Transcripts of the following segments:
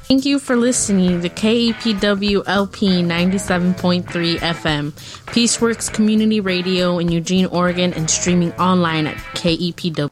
Thank you for listening to KEPW LP 97.3 FM, Peaceworks Community Radio in Eugene, Oregon, and streaming online at KEPW.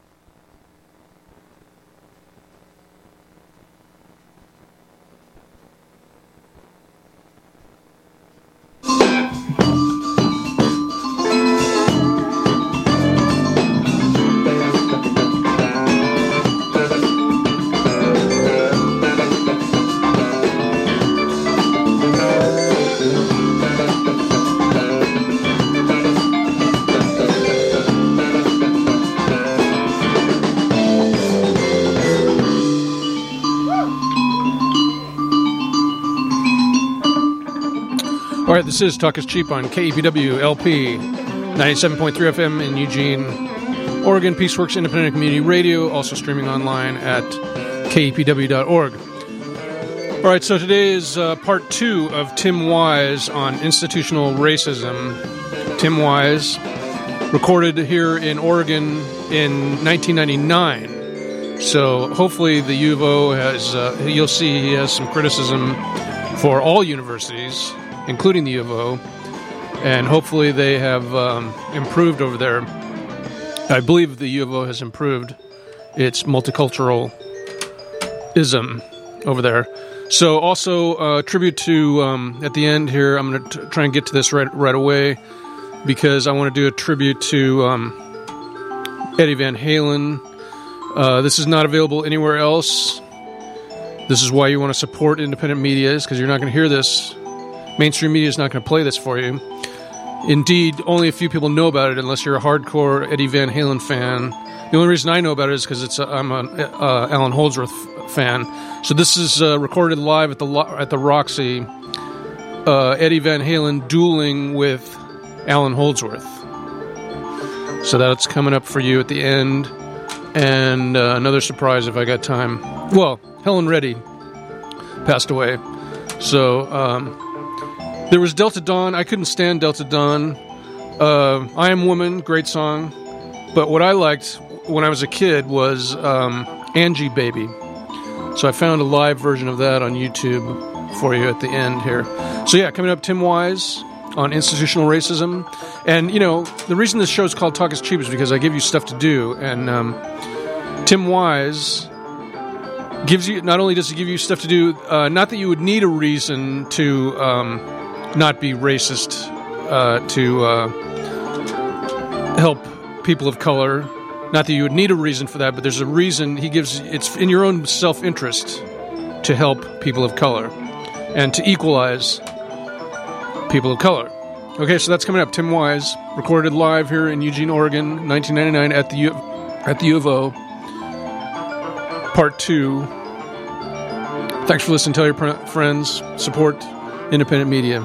All right, this is Talk is Cheap on KEPW LP 97.3 FM in Eugene, Oregon, Peaceworks Independent Community Radio, also streaming online at kepw.org. All right, so today is part 2 of Tim Wise on institutional racism. Tim Wise, recorded here in Oregon in 1999. So hopefully the U of O has, you'll see he has some criticism for all universities, including the U of O, and hopefully they have improved over there. I believe the U of O has improved its multiculturalism over there. So also tribute to, at the end here, I'm going to try and get to this right away, because I want to do a tribute to Eddie Van Halen. This is not available anywhere else. This is why you want to support independent media, is because you're not going to hear this. Mainstream media is not going to play this for you. Indeed, only a few people know about it, unless you're a hardcore Eddie Van Halen fan. The only reason I know about it is because I'm an Alan Holdsworth fan. So this is recorded live at the Roxy. Eddie Van Halen dueling with Alan Holdsworth. So that's coming up for you at the end. And another surprise if I got time. Well, Helen Reddy passed away. So there was Delta Dawn. I couldn't stand Delta Dawn. I Am Woman, great song. But what I liked when I was a kid was Angie Baby. So I found a live version of that on YouTube for you at the end here. So yeah, coming up, Tim Wise on institutional racism. And, you know, the reason this show is called Talk is Cheap is because I give you stuff to do. And Tim Wise gives you, not only does he give you stuff to do, not that you would need a reason to not be racist, to help people of color. Not that you would need a reason for that, but there's a reason he gives. It's in your own self-interest to help people of color and to equalize people of color. Okay, so that's coming up. Tim Wise, recorded live here in Eugene, Oregon, 1999 at the U of O. Part 2. Thanks for listening. Tell your friends. Support independent media.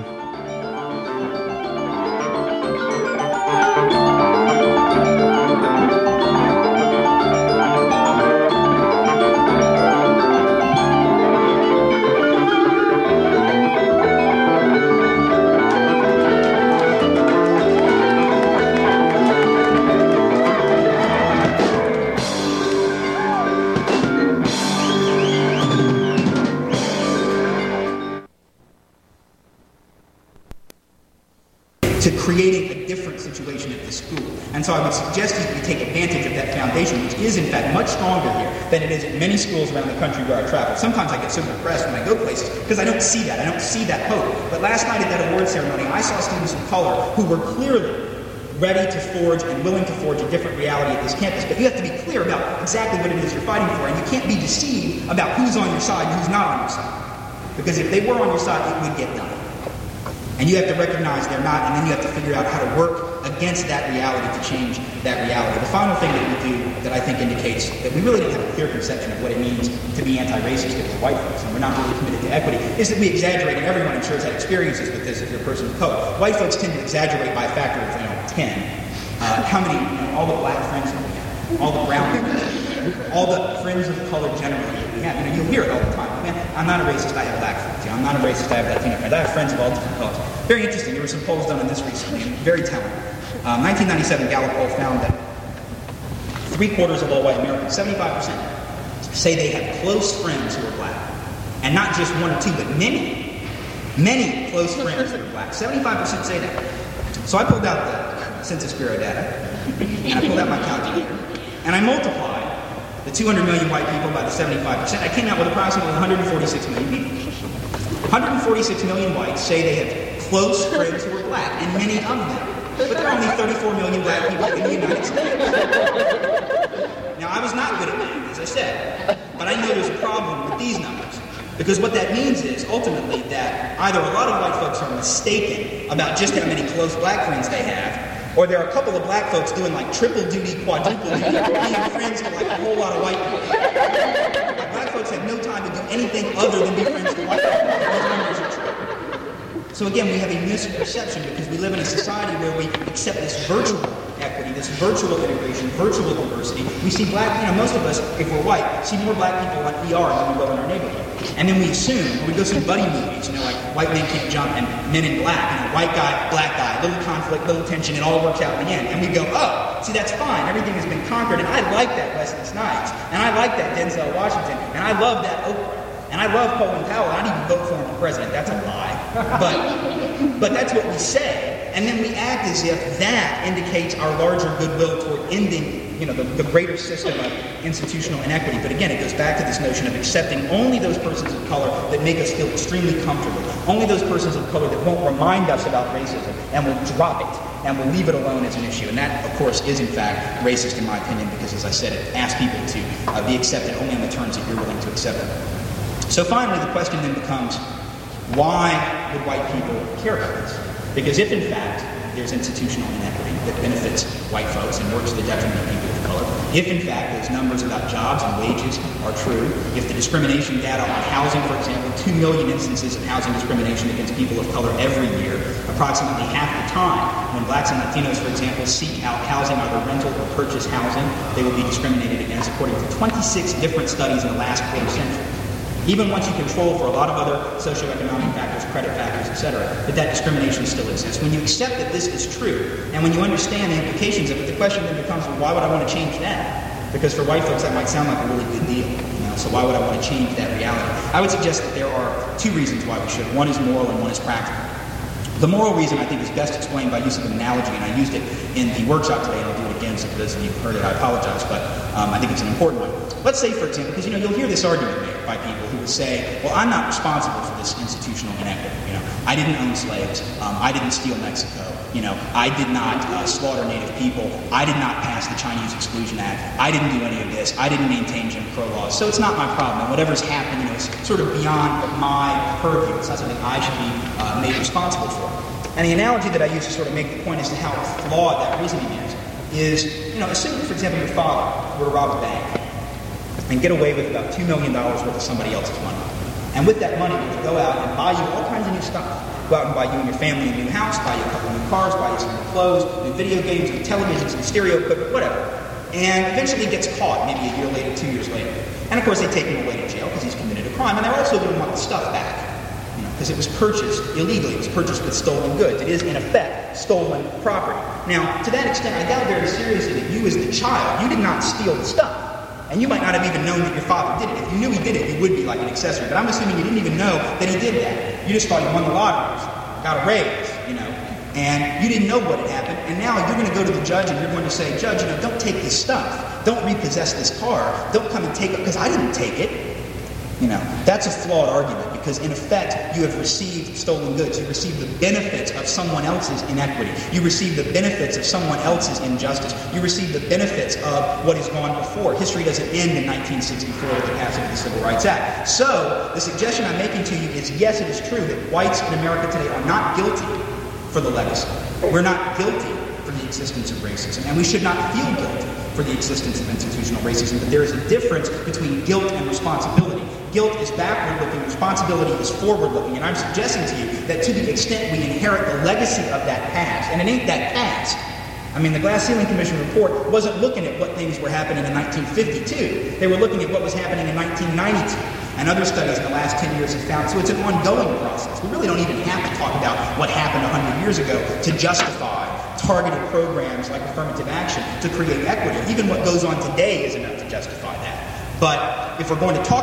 to creating a different situation at the school. And so I would suggest you take advantage of that foundation, which is in fact much stronger here than it is at many schools around the country where I travel. Sometimes I get so depressed when I go places because I don't see that. I don't see that hope. But last night at that award ceremony, I saw students of color who were clearly ready to forge and willing to forge a different reality at this campus. But you have to be clear about exactly what it is you're fighting for, and you can't be deceived about who's on your side and who's not on your side. Because if they were on your side, it would get done. And you have to recognize they're not, and then you have to figure out how to work against that reality to change that reality. The final thing that we do that I think indicates that we really don't have a clear conception of what it means to be anti-racist if we're white folks, and we're not really committed to equity, is that we exaggerate, and everyone I'm sure has had experiences with this if you're a person of color. White folks tend to exaggerate by a factor of 10. How many, all the black friends that we have, all the brown friends, all the friends of color generally that we have. You'll hear it all the time. Man, I'm not a racist, I have black friends. I'm not a racist, I have Latino friends. I have friends of all different colors. Very interesting. There were some polls done on this recently. Very telling. 1997 Gallup poll found that 3/4 of all white Americans, 75%, say they have close friends who are black. And not just one or two, but many close friends that are black. 75% say that. So I pulled out the Census Bureau data, and I pulled out my calculator, and I multiplied the 200 million white people by the 75%. I came out with approximately 146 million people. 146 million whites say they have close friends who are black, and many of them. But there are only 34 million black people in the United States. Now, I was not good at math, as I said, but I know there's a problem with these numbers. Because what that means is, ultimately, that either a lot of white folks are mistaken about just how many close black friends they have, or there are a couple of black folks doing like triple duty, quadruple duty, being friends with like a whole lot of white people. Like, black folks have no time to do anything other than be friends with white people. Those numbers are true. So again, we have a misperception because we live in a society where we accept this virtual equity, this virtual integration, virtual diversity. We see black, most of us, if we're white, see more black people like we are than we will in our neighborhood. And then we assume, when we go see buddy movies, like White Men Can't Jump and Men in Black, white guy, black guy, little conflict, little tension, it all works out in the end. And we go, oh, see, that's fine. Everything has been conquered. And I like that Wesley Snipes. And I like that Denzel Washington. And I love that Oprah. And I love Colin Powell. I'd even vote for him for president. That's a lie. But that's what we say. And then we act as if that indicates our larger goodwill toward ending, the greater system of institutional inequity. But again, it goes back to this notion of accepting only those persons of color that make us feel extremely comfortable. Only those persons of color that won't remind us about racism and will drop it and will leave it alone as an issue. And that, of course, is in fact racist in my opinion because, as I said, it asks people to be accepted only on the terms that you're willing to accept them. So finally, the question then becomes, why would white people care about this? Because if, in fact, there's institutional inequity that benefits white folks and works to the detriment of people of color, if, in fact, those numbers about jobs and wages are true, if the discrimination data on housing, for example, 2 million instances of housing discrimination against people of color every year, approximately half the time when blacks and Latinos, for example, seek out housing, either rental or purchase housing, they will be discriminated against according to 26 different studies in the last quarter century. Even once you control for a lot of other socioeconomic factors, credit factors, etc., that discrimination still exists. When you accept that this is true, and when you understand the implications of it, the question then becomes, well, why would I want to change that? Because for white folks, that might sound like a really good deal. So why would I want to change that reality? I would suggest that there are two reasons why we should. One is moral and one is practical. The moral reason, I think, is best explained by use of an analogy, and I used it in the workshop today, and I'll do it again, so for those of you who heard it, I apologize, but I think it's an important one. Let's say, for example, because you'll hear this argument made by people who will say, well, I'm not responsible for this institutional inequity. I didn't own slaves. I didn't steal Mexico. I did not slaughter Native people. I did not pass the Chinese Exclusion Act. I didn't do any of this. I didn't maintain Jim Crow laws. So it's not my problem. And whatever's happened, is sort of beyond my purview. It's not something I should be made responsible for. And the analogy that I use to sort of make the point as to how flawed that reasoning is, assume, for example, your father were to rob a bank and get away with about $2 million worth of somebody else's money. And with that money, would go out and buy you all kinds of new stuff. Go out and buy you and your family a new house, buy you a couple of new cars, buy you some new clothes, new video games, new televisions, new stereo equipment, whatever. And eventually gets caught, maybe a year later, 2 years later. And of course, they take him away to jail because he's committed a crime. And they're also going to want the stuff back. Because it was purchased illegally. It was purchased with stolen goods. It is, in effect, stolen property. Now, to that extent, I doubt very seriously that you as the child, you did not steal the stuff. And you might not have even known that your father did it. If you knew he did it, you would be like an accessory. But I'm assuming you didn't even know that he did that. You just thought he won the lottery, got a raise, and you didn't know what had happened. And now you're going to go to the judge and you're going to say, Judge, don't take this stuff. Don't repossess this car. Don't come and take it because I didn't take it. That's a flawed argument because, in effect, you have received stolen goods. You received the benefits of someone else's inequity. You received the benefits of someone else's injustice. You received the benefits of what has gone before. History doesn't end in 1964 with the passing of the Civil Rights Act. So, the suggestion I'm making to you is, yes, it is true that whites in America today are not guilty for the legacy. We're not guilty for the existence of racism, and we should not feel guilty for the existence of institutional racism, but there is a difference between guilt and responsibility. Guilt is backward-looking, responsibility is forward-looking, and I'm suggesting to you that to the extent we inherit the legacy of that past, and it ain't that past. The Glass Ceiling Commission report wasn't looking at what things were happening in 1952. They were looking at what was happening in 1992. And other studies in the last 10 years have found, so it's an ongoing process. We really don't even have to talk about what happened 100 years ago to justify targeted programs like affirmative action to create equity. Even what goes on today is enough to justify that. But if we're going to talk about the past,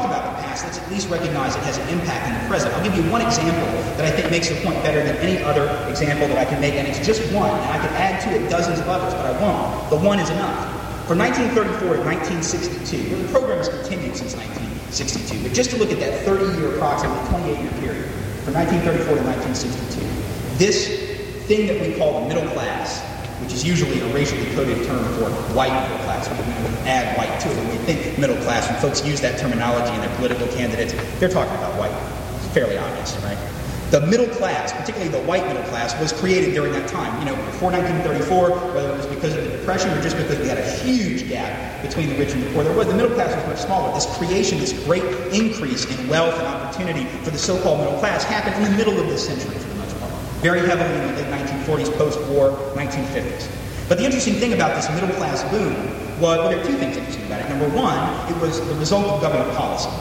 past, let's at least recognize it has an impact in the present. I'll give you one example that I think makes the point better than any other example that I can make, and it's just one, and I could add to it dozens of others, but I won't. The one is enough. From 1934 to 1962, the program has continued since 1962, but just to look at that 30-year, approximately 28-year period, from 1934 to 1962, this thing that we call the middle class, which is usually a racially coded term for white middle class. We add white to it when we think middle class. When folks use that terminology in their political candidates, they're talking about white. It's fairly obvious, right? The middle class, particularly the white middle class, was created during that time. Before 1934, whether it was because of the Depression or just because we had a huge gap between the rich and the poor, the middle class was much smaller. This creation, this great increase in wealth and opportunity for the so-called middle class happened in the middle of this century, for the most part. Very heavily in the late 1940s, post-war, 1950s. But the interesting thing about this middle class boom was, there are two things interesting about it. Number one, it was the result of government policy,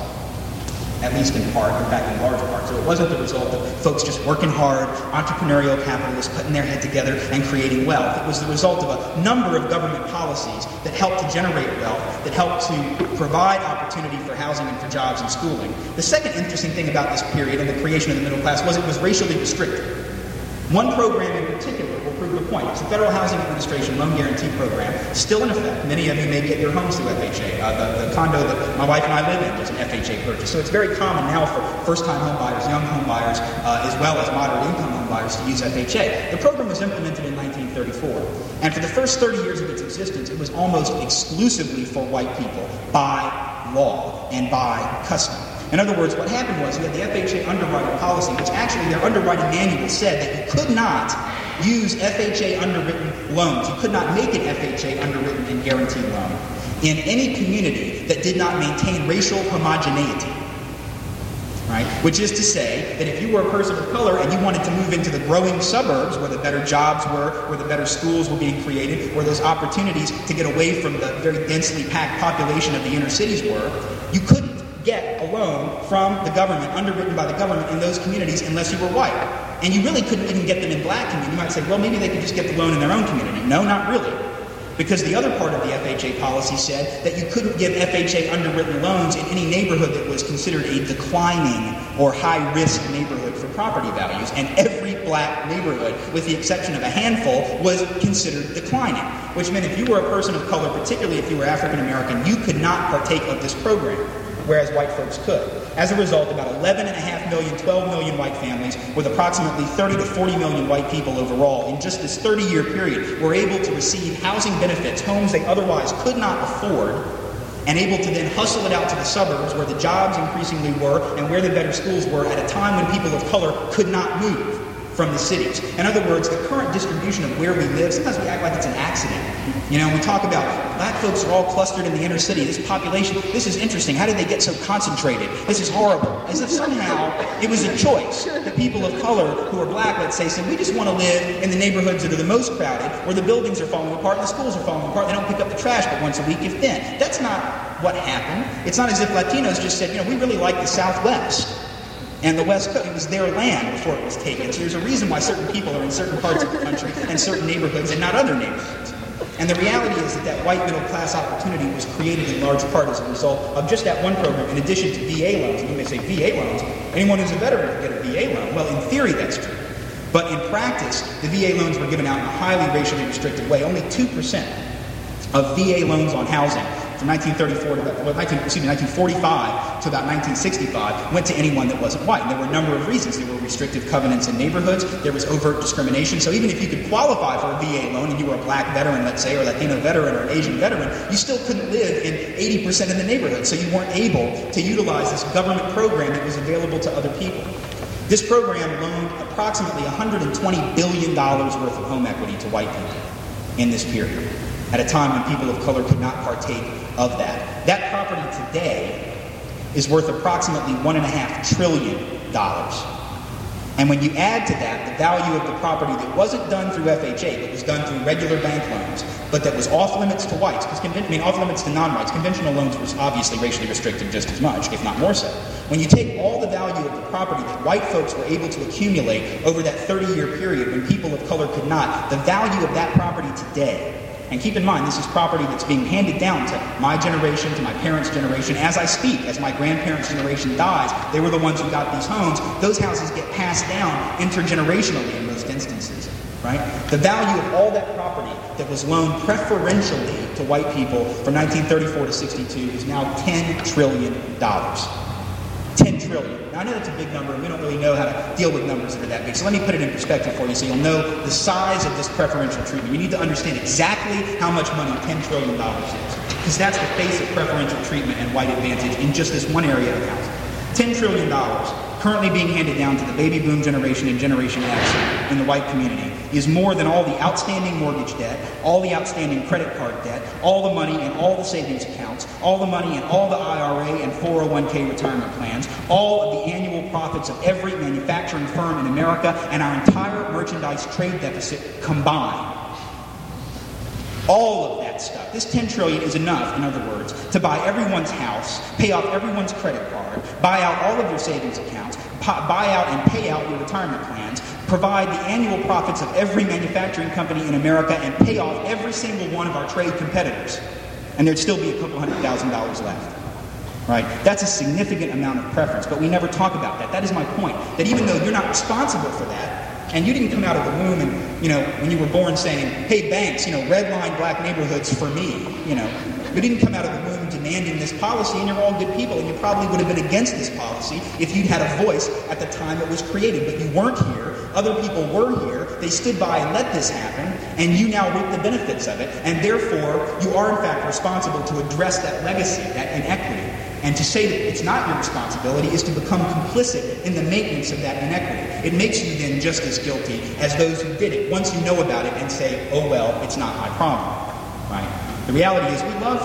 at least in part, in fact in large part. So it wasn't the result of folks just working hard, entrepreneurial capitalists putting their head together and creating wealth. It was the result of a number of government policies that helped to generate wealth, that helped to provide opportunity for housing and for jobs and schooling. The second interesting thing about this period and the creation of the middle class was it was racially restricted. One program in particular will prove the point. It's the Federal Housing Administration Loan Guarantee Program, still in effect. Many of you may get your homes through FHA. The condo that my wife and I live in was an FHA purchase. So it's very common now for first-time home buyers, young home buyers, as well as moderate-income home buyers to use FHA. The program was implemented in 1934. And for the first 30 years of its existence, it was almost exclusively for white people by law and by custom. In other words, what happened was you had the FHA underwriting policy, which actually their underwriting manual said that you could not use FHA underwritten loans. You could not make an FHA underwritten and guaranteed loan in any community that did not maintain racial homogeneity. Right? Which is to say that if you were a person of color and you wanted to move into the growing suburbs where the better jobs were, where the better schools were being created, where those opportunities to get away from the very densely packed population of the inner cities were, you couldn't get a loan from the government, underwritten by the government in those communities unless you were white. And you really couldn't even get them in black communities. You might say, well, maybe they could just get the loan in their own community. No, not really. Because the other part of the FHA policy said that you couldn't give FHA underwritten loans in any neighborhood that was considered a declining or high-risk neighborhood for property values. And every black neighborhood, with the exception of a handful, was considered declining. Which meant if you were a person of color, particularly if you were African American, you could not partake of this program, whereas white folks could. As a result, about 11.5 million, 12 million white families, with approximately 30 to 40 million white people overall, in just this 30-year period, were able to receive housing benefits, homes they otherwise could not afford, and able to then hustle it out to the suburbs where the jobs increasingly were and where the better schools were at a time when people of color could not move from the cities. In other words, the current distribution of where we live, sometimes we act like it's an accident. We talk about black folks are all clustered in the inner city. This population, this is interesting. How did they get so concentrated? This is horrible. As if somehow it was a choice that people of color who are black, let's say, said, we just want to live in the neighborhoods that are the most crowded, where the buildings are falling apart and the schools are falling apart. They don't pick up the trash but once a week, if then. That's not what happened. It's not as if Latinos just said, we really like the Southwest. And the West Coast, it was their land before it was taken. So there's a reason why certain people are in certain parts of the country and certain neighborhoods and not other neighborhoods. And the reality is that white middle class opportunity was created in large part as a result of just that one program, in addition to VA loans. And you may say, VA loans? Anyone who's a veteran can get a VA loan. Well, in theory, that's true. But in practice, the VA loans were given out in a highly racially restricted way. Only 2% of VA loans on housing from 1945 to about 1965 went to anyone that wasn't white. And there were a number of reasons. There were restrictive covenants in neighborhoods. There was overt discrimination. So even if you could qualify for a VA loan and you were a black veteran, let's say, or Latino veteran or an Asian veteran, you still couldn't live in 80% of the neighborhood. So you weren't able to utilize this government program that was available to other people. This program loaned approximately $120 billion worth of home equity to white people in this period, at a time when people of color could not partake of that. That property today is worth approximately $1.5 trillion. And when you add to that the value of the property that wasn't done through FHA, but was done through regular bank loans, but that was off limits to whites, off limits to non-whites. Conventional loans were obviously racially restricted just as much, if not more so. When you take all the value of the property that white folks were able to accumulate over that 30-year period when people of color could not, the value of that property today And keep in mind, this is property that's being handed down to my generation, to my parents' generation. As I speak, as my grandparents' generation dies, they were the ones who got these homes. Those houses get passed down intergenerationally in most instances, right? The value of all that property that was loaned preferentially to white people from 1934 to 62 is now $10 trillion. $10 trillion. Now, I know that's a big number, and we don't really know how to deal with numbers that are that big. So let me put it in perspective for you so you'll know the size of this preferential treatment. You need to understand exactly how much money $10 trillion is, because that's the face of preferential treatment and white advantage in just this one area of housing. $10 trillion currently being handed down to the baby boom generation and Generation X in the white community is more than all the outstanding mortgage debt, all the outstanding credit card debt, all the money in all the savings accounts, all the money in all the IRA and 401k retirement plans, all of the annual profits of every manufacturing firm in America, and our entire merchandise trade deficit combined. All of that stuff. This $10 trillion is enough, in other words, to buy everyone's house, pay off everyone's credit card, buy out all of your savings accounts, buy out and pay out your retirement plans, provide the annual profits of every manufacturing company in America, and pay off every single one of our trade competitors. And there'd still be a couple $100,000 left. Right? That's a significant amount of preference, but we never talk about that. That is my point. That even though you're not responsible for that, and you didn't come out of the womb and, when you were born saying, hey, banks, redline black neighborhoods for me, You didn't come out of the womb demanding this policy, and you're all good people, and you probably would have been against this policy if you'd had a voice at the time it was created. But you weren't here. Other people were here. They stood by and let this happen, and you now reap the benefits of it. And therefore, you are, in fact, responsible to address that legacy, that inequity. And to say that it's not your responsibility is to become complicit in the maintenance of that inequity. It makes you then just as guilty as those who did it, once you know about it and say, oh, well, it's not my problem. Right? The reality is we love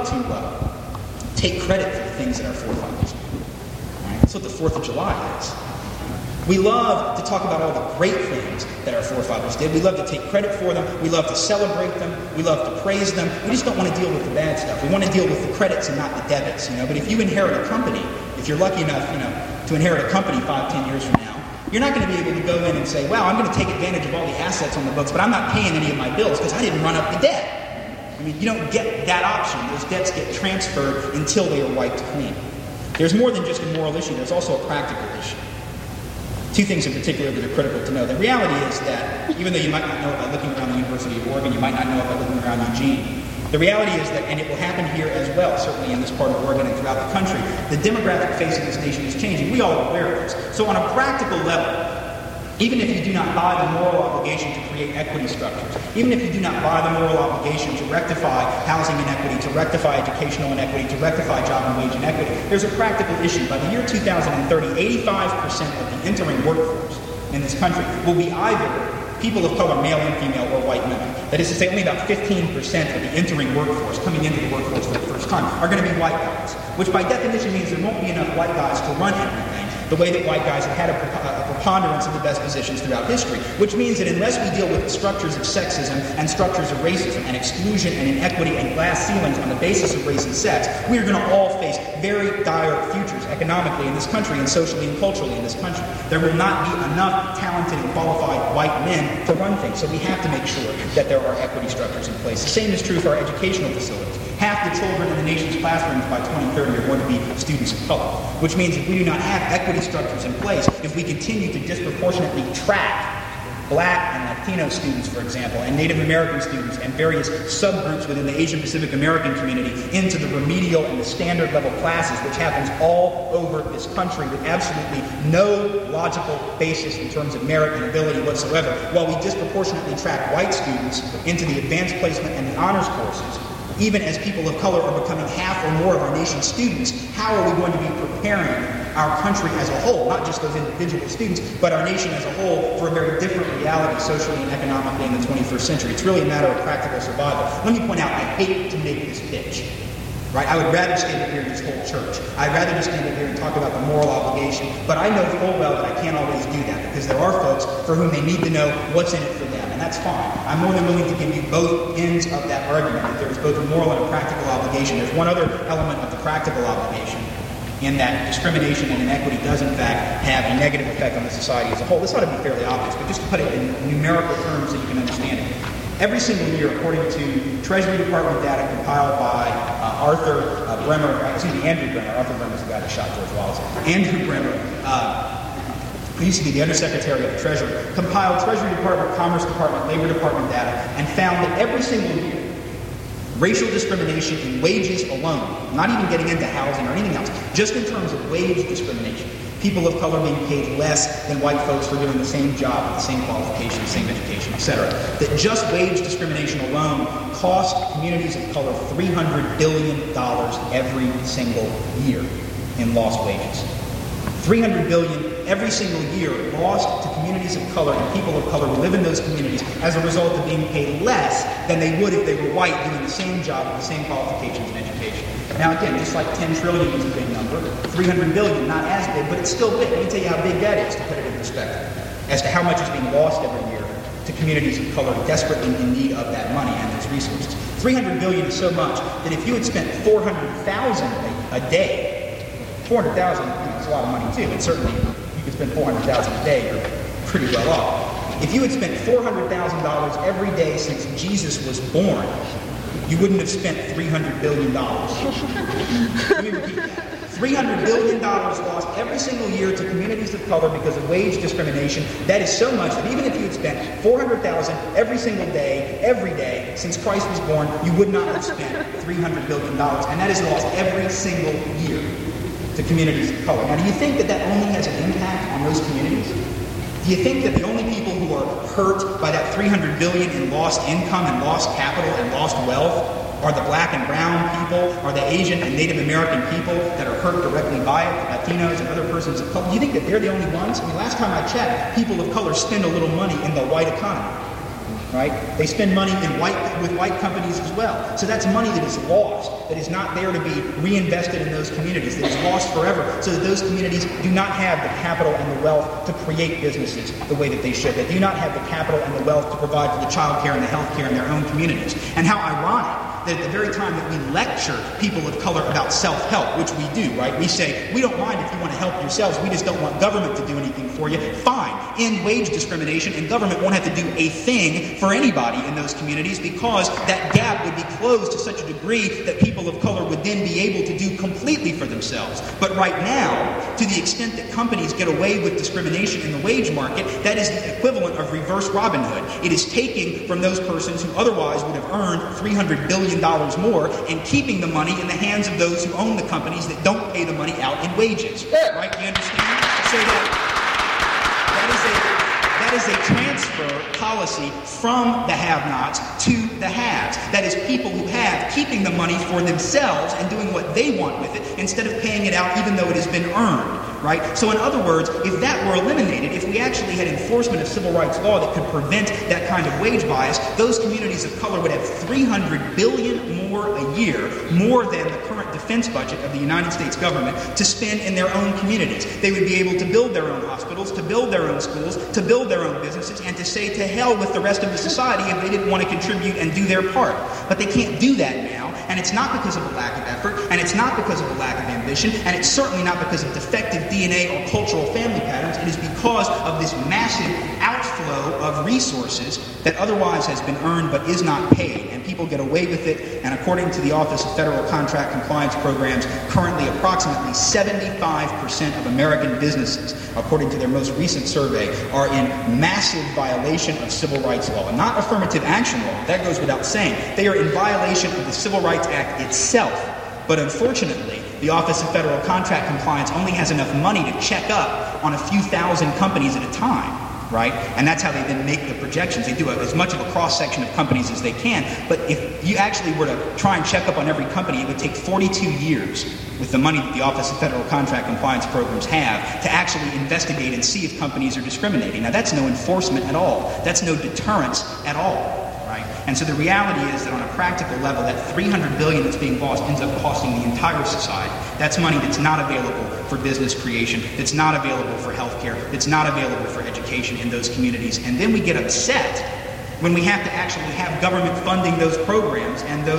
to take credit for the things that our forefathers did. Right? That's what the 4th of July is. We love to talk about all the great things that our forefathers did. We love to take credit for them. We love to celebrate them. We love to praise them. We just don't want to deal with the bad stuff. We want to deal with the credits and not the debits. But if you inherit a company, if you're lucky enough, to inherit a company 5-10 years from now, you're not going to be able to go in and say, wow, I'm going to take advantage of all the assets on the books, but I'm not paying any of my bills because I didn't run up the debt. You don't get that option. Those debts get transferred until they are wiped clean. There's more than just a moral issue. There's also a practical issue. Two things in particular that are critical to know. The reality is that even though you might not know it by looking around the University of Oregon, you might not know it by looking around Eugene, the reality is that, and it will happen here as well, certainly in this part of Oregon and throughout the country, the demographic face of this nation is changing. We all are aware of this. So on a practical level, even if you do not buy the moral obligation to create equity structures, even if you do not buy the moral obligation to rectify housing inequity, to rectify educational inequity, to rectify job and wage inequity, there's a practical issue. By the year 2030, 85% of the entering workforce in this country will be either people of color, male and female, or white women. That is to say, only about 15% of the entering workforce, coming into the workforce for the first time, are going to be white guys, which by definition means there won't be enough white guys to run everything, the way that white guys have had a preponderance of the best positions throughout history, which means that unless we deal with the structures of sexism and structures of racism and exclusion and inequity and glass ceilings on the basis of race and sex, we are going to all face very dire futures economically in this country and socially and culturally in this country. There will not be enough talented and qualified white men to run things, so we have to make sure that there are equity structures in place. The same is true for our educational facilities. Half the children in the nation's classrooms by 2030 are going to be students of color, which means if we do not have equity structures in place, if we continue to disproportionately track Black and Latino students, for example, and Native American students and various subgroups within the Asian Pacific American community into the remedial and the standard level classes, which happens all over this country with absolutely no logical basis in terms of merit and ability whatsoever, while we disproportionately track white students into the advanced placement and the honors courses, even as people of color are becoming half or more of our nation's students, how are we going to be preparing our country as a whole, not just those individual students, but our nation as a whole for a very different reality socially and economically in the 21st century? It's really a matter of practical survival. Let me point out, I hate to make this pitch. Right? I would rather stand up here and just hold church. I'd rather just stand up here and talk about the moral obligation, but I know full well that I can't always do that because there are folks for whom they need to know what's in it for them, and that's fine. I'm more than willing to give you both ends of that argument, that there's both a moral and a practical obligation. There's one other element of the practical obligation, in that discrimination and inequity does in fact have a negative effect on the society as a whole. This ought to be fairly obvious, but just to put it in numerical terms so you can understand it. Every single year, according to Treasury Department data compiled by Andrew Bremer. Arthur Bremer's the guy that shot George Wallace. Andrew Bremer, who used to be the Undersecretary of the Treasury, compiled Treasury Department, Commerce Department, Labor Department data, and found that every single year, racial discrimination in wages alone, not even getting into housing or anything else, just in terms of wage discrimination, people of color being paid less than white folks for doing the same job with the same qualifications, same education, etc. That just wage discrimination alone cost communities of color $300 billion every single year in lost wages. $300 billion every single year lost to communities of color and people of color who live in those communities as a result of being paid less than they would if they were white doing the same job with the same qualifications and education. Now again, just like 10 trillion is a big number, 300 billion not as big, but it's still big. Let me tell you how big that is to put it in perspective as to how much is being lost every year to communities of color desperately in need of that money and those resources. 300 billion is so much that if you had spent 400,000 a day, 400,000 is a lot of money too, but certainly you could spend 400,000 a day, you're pretty well off. If you had spent $400,000 every day since Jesus was born, you wouldn't have spent $300 billion. Let me repeat that. $300 billion lost every single year to communities of color because of wage discrimination. That is so much that even if you had spent $400,000 every single day, every day, since Christ was born, you would not have spent $300 billion. And that is lost every single year to communities of color. Now, do you think that that only has an impact on those communities? Do you think that the only people who are hurt by that $300 billion in lost income and lost capital and lost wealth are the black and brown people, are the Asian and Native American people that are hurt directly by it, Latinos and other persons of color? Do you think that they're the only ones? I mean, last time I checked, people of color spend a little money in the white economy. Right? They spend money with white companies as well. So that's money that is lost, that is not there to be reinvested in those communities, that is lost forever, so that those communities do not have the capital and the wealth to create businesses the way that they should. They do not have the capital and the wealth to provide for the child care and the health care in their own communities. And how ironic that at the very time that we lecture people of color about self-help, which we do, right? We say, we don't mind if you want to help yourselves, we just don't want government to do anything for you. Fine, end wage discrimination, and government won't have to do a thing for anybody in those communities because that gap would be closed to such a degree that people of color would then be able to do completely for themselves. But right now, to the extent that companies get away with discrimination in the wage market, that is the equivalent of reverse Robin Hood. It is taking from those persons who otherwise would have earned $300 billion more and keeping the money in the hands of those who own the companies that don't pay the money out in wages. Right? You understand? So that is a transfer policy from the have-nots to the haves. That is people who have keeping the money for themselves and doing what they want with it instead of paying it out even though it has been earned. Right? So in other words, if that were eliminated, if we actually had enforcement of civil rights law that could prevent that kind of wage bias, those communities of color would have $300 billion more a year, more than the current defense budget of the United States government, to spend in their own communities. They would be able to build their own hospitals, to build their own schools, to build their own businesses, and to say to hell with the rest of the society if they didn't want to contribute and do their part. But they can't do that now, and it's not because of a lack of effort, and it's not because of a lack of ambition, and it's certainly not because of defective DNA or cultural family patterns. It is because of this massive outflow of resources that otherwise has been earned but is not paid, and people get away with it. And according to the Office of Federal Contract Compliance Programs, currently approximately 75% of American businesses, according to their most recent survey, are in massive violation of civil rights law. Not affirmative action law, that goes without saying. They are in violation of the Civil Rights Act itself. But unfortunately, the Office of Federal Contract Compliance only has enough money to check up on a few thousand companies at a time, right? And that's how they then make the projections. They do as much of a cross-section of companies as they can. But if you actually were to try and check up on every company, it would take 42 years with the money that the Office of Federal Contract Compliance Programs have to actually investigate and see if companies are discriminating. Now, that's no enforcement at all. That's no deterrence at all. And so the reality is that on a practical level, that $300 billion that's being lost ends up costing the entire society. That's money that's not available for business creation, that's not available for health care, that's not available for education in those communities. And then we get upset when we have to actually have government funding those programs and those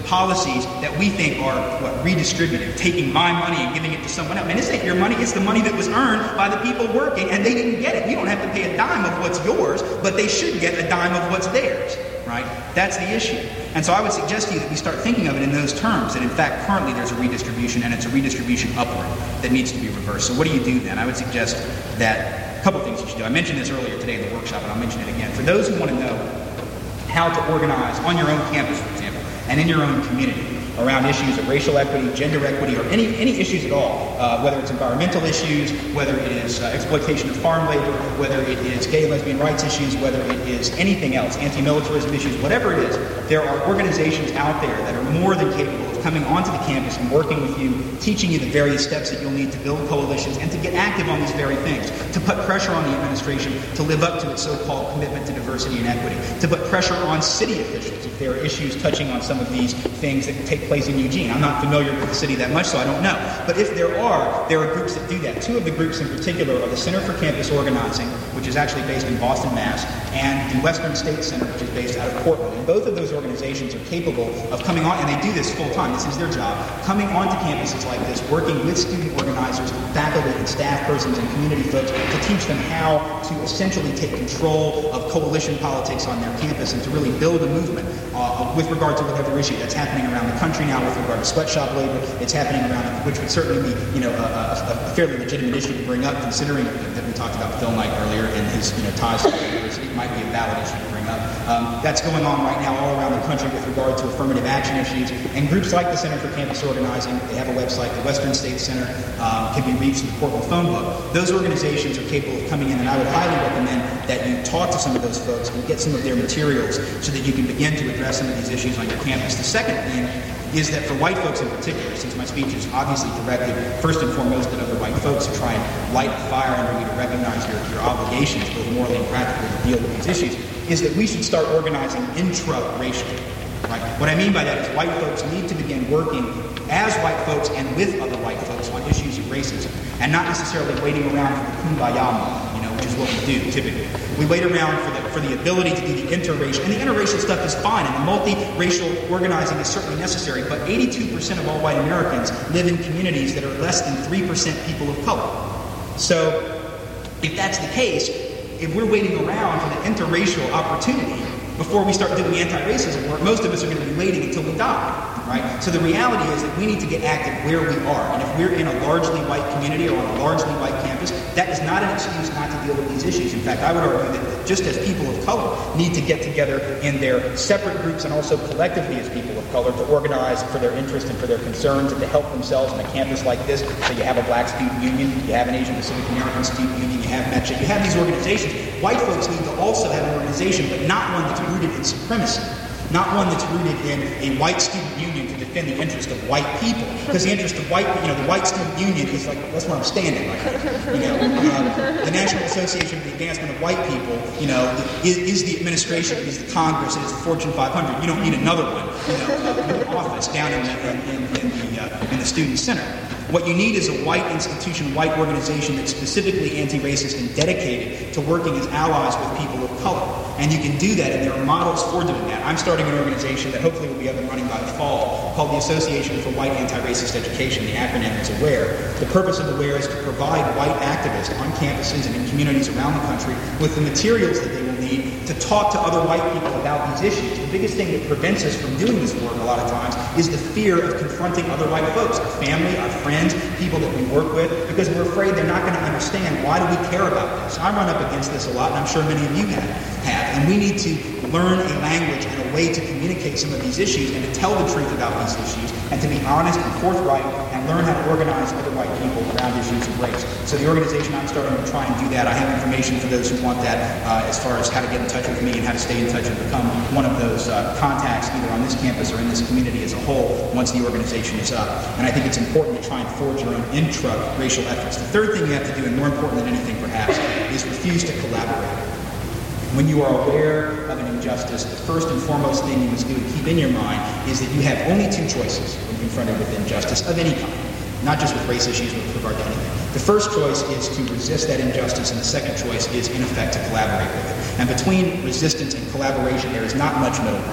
policies that we think are redistributive, taking my money and giving it to someone else. And this ain't your money, it's the money that was earned by the people working, and they didn't get it. You don't have to pay a dime of what's yours, but they should get a dime of what's theirs, right? That's the issue. And so I would suggest to you that we start thinking of it in those terms, that in fact currently there's a redistribution, and it's a redistribution upward that needs to be reversed. So what do you do then? I would suggest that a couple things you should do. I mentioned this earlier today in the workshop, and I'll mention it again. For those who want to know how to organize on your own campus, for example, and in your own community around issues of racial equity, gender equity, or any issues at all, whether it's environmental issues, whether it is exploitation of farm labor, whether it is gay and lesbian rights issues, whether it is anything else, anti-militarism issues, whatever it is, there are organizations out there that are more than capable of coming onto the campus and working with you, teaching you the various steps that you'll need to build coalitions and to get active on these very things, to put pressure on the administration to live up to its so-called commitment to diversity and equity, to put pressure on city officials if there are issues touching on some of these things that take place in Eugene. I'm not familiar with the city that much, so I don't know. But if there are groups that do that. Two of the groups in particular are the Center for Campus Organizing, which is actually based in Boston, Mass., and the Western State Center, which is based out of Portland. And both of those organizations are capable of coming on, and they do this full time, this is their job, coming onto campuses like this, working with student organizers, faculty and staff persons and community folks to teach them how to essentially take control of coalition politics on their campus and to really build a movement with regard to whatever issue that's happening around the country now with regard to sweatshop labor. It's happening around, which would certainly be, a fairly legitimate issue to bring up, considering that we talked about Phil Knight earlier and his, ties to the university. It might be a valid issue to bring up. That's going on right now all around the country with regard to affirmative action issues. And groups like the Center for Campus Organizing, they have a website, the Western State Center, can be reached in the Portland phone book. Those organizations are capable of coming in, and I would highly recommend that you talk to some of those folks and get some of their materials so that you can begin to address some of these issues on your campus. The second thing is that for white folks in particular, since my speech is obviously directed first and foremost at other white folks who try and light a fire under you to recognize your obligations, both morally and practically, to deal with these issues, is that we should start organizing intra-racially. Right? What I mean by that is white folks need to begin working as white folks and with other white folks on issues of racism, and not necessarily waiting around for the kumbaya moment, which is what we do typically. We wait around for the ability to do the interracial, and the interracial stuff is fine, and the multiracial organizing is certainly necessary, but 82% of all white Americans live in communities that are less than 3% people of color. So if that's the case, if we're waiting around for the interracial opportunity before we start doing anti-racism work, most of us are going to be waiting until we die. Right? So the reality is that we need to get active where we are. And if we're in a largely white community or on a largely white campus, that is not an excuse not to deal with these issues. In fact, I would argue that just as people of color need to get together in their separate groups and also collectively as people of color to organize for their interests and for their concerns and to help themselves on a campus like this. So you have a Black Student Union, you have an Asian Pacific American Student Union, you have METCHA, you have these organizations. White folks need to also have an organization, but not one that's rooted in supremacy. Not one that's rooted in a white student union to defend the interest of white people. Because the interest of white, the white student union is like, that's where I'm standing right now. The National Association for the Advancement of White People, is the administration, is the Congress, it is the Fortune 500. You don't need another one, office down in the student center. What you need is a white institution, white organization that's specifically anti-racist and dedicated to working as allies with people of color. And you can do that, and there are models for doing that. I'm starting an organization that hopefully will be up and running by the fall called the Association for White Anti-Racist Education. The acronym is AWARE. The purpose of AWARE is to provide white activists on campuses and in communities around the country with the materials that they will need to talk to other white people about these issues. The biggest thing that prevents us from doing this work a lot of times is the fear of confronting other white folks, our family, our friends, people that we work with, because we're afraid they're not going to understand why do we care about this. I run up against this a lot, and I'm sure many of you have. And we need to learn a language and a way to communicate some of these issues and to tell the truth about these issues and to be honest and forthright and learn how to organize other white people around issues of race. So the organization, I'm starting to try and do that. I have information for those who want that as far as how to get in touch with me and how to stay in touch and become one of those contacts either on this campus or in this community as a whole once the organization is up. And I think it's important to try and forge your own intra-racial efforts. The third thing you have to do, and more important than anything perhaps, is refuse to collaborate. When you are aware of an injustice, the first and foremost thing you must do and keep in your mind is that you have only two choices when confronted with injustice of any kind, not just with race issues, but with regard to anything. The first choice is to resist that injustice, and the second choice is, in effect, to collaborate with it. And between resistance and collaboration, there is not much middle ground.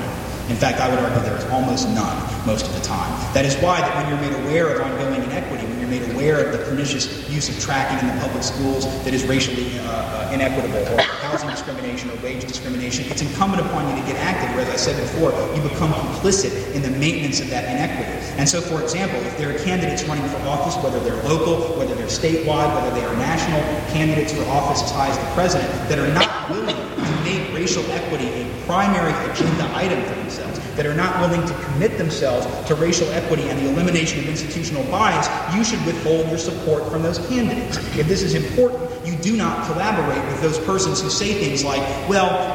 In fact, I would argue there is almost none most of the time. That is why that when you're made aware of ongoing inequity, when you're made aware of the pernicious use of tracking in the public schools that is racially inequitable, or housing discrimination or wage discrimination, it's incumbent upon you to get active, where, as I said before, you become complicit in the maintenance of that inequity. And so, for example, if there are candidates running for office, whether they're local, whether they're statewide, whether they are national candidates for office as high as the president, that are not willing to make racial equity a primary agenda item for themselves, that are not willing to commit themselves to racial equity and the elimination of institutional bias, you should withhold your support from those candidates. If this is important, you do not collaborate with those persons who say things like, well,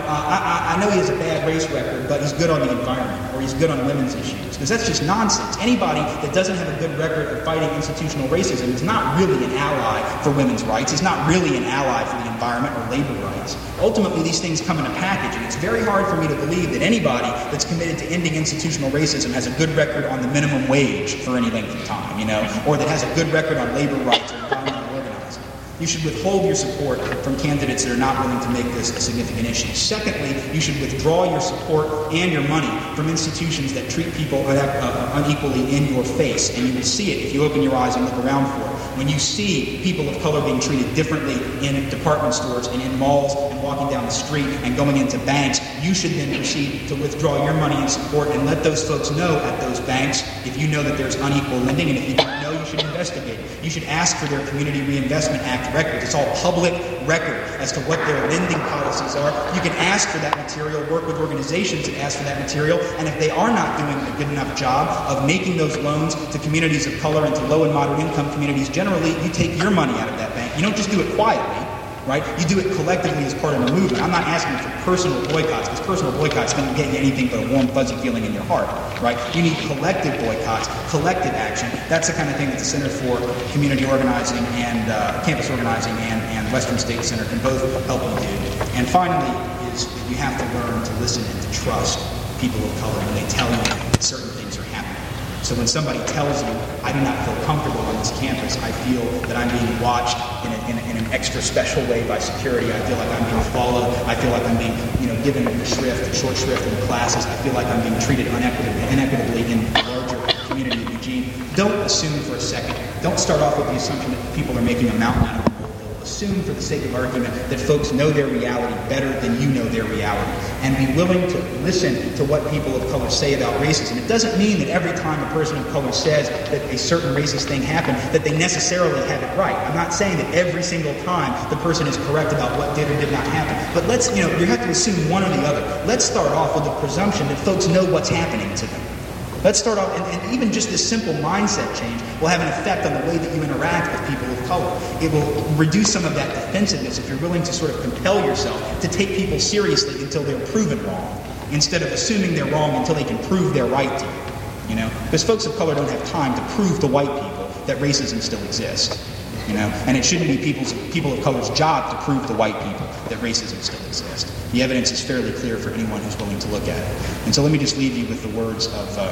I know he has a bad race record, but he's good on the environment, or he's good on women's issues, because that's just nonsense. Anybody that doesn't have a good record of fighting institutional racism is not really an ally for women's rights, is not really an ally for the environment or labor rights. Ultimately, these things come in a package, and it's very hard for me to believe that anybody that's committed to ending institutional racism has a good record on the minimum wage for any length of time, or that has a good record on labor rights or environmental organizing. You should withhold your support from candidates that are not willing to make this a significant issue. Secondly, you should withdraw your support and your money from institutions that treat people unequally in your face. And you will see it if you open your eyes and look around for it. When you see people of color being treated differently in department stores and in malls and walking down the street and going into banks, you should then proceed to withdraw your money and support and let those folks know at those banks if you know that there's unequal lending, and if you don't know, you should investigate it. You should ask for their Community Reinvestment Act records. It's all public record as to what their lending policies are. You can ask for that material, work with organizations that ask for that material, and if they are not doing a good enough job of making those loans to communities of color and to low and moderate income communities generally, you take your money out of that bank. You don't just do it quietly, right? You do it collectively as part of a movement. I'm not asking for personal boycotts, because personal boycotts don't get you anything but a warm, fuzzy feeling in your heart, right? You need collective boycotts, collective action. That's the kind of thing that the Center for Community Organizing and Campus Organizing and Western State Center can both help you do. And finally is you have to learn to listen and to trust people of color when they tell you that certain things are happening. So when somebody tells you, I do not feel comfortable on this campus, I feel that I'm being watched in an extra special way by security, I feel like I'm being followed, I feel like I'm being given short shrift in classes, I feel like I'm being treated inequitably in the larger community of Eugene, don't assume for a second. Don't start off with the assumption that people are making a mountain out of a molehill. Assume for the sake of argument that folks know their reality better than you know their reality, and be willing to listen to what people of color say about racism. It doesn't mean that every time a person of color says that a certain racist thing happened, that they necessarily have it right. I'm not saying that every single time the person is correct about what did or did not happen, but let's, you have to assume one or the other. Let's start off with the presumption that folks know what's happening to them. Let's start off, and even just this simple mindset change will have an effect on the way that you interact with people of color. It will reduce some of that defensiveness if you're willing to sort of compel yourself to take people seriously until they're proven wrong, instead of assuming they're wrong until they can prove they're right to you. Because folks of color don't have time to prove to white people that racism still exists. And it shouldn't be people of color's job to prove to white people that racism still exists. The evidence is fairly clear for anyone who's willing to look at it. And so let me just leave you with the words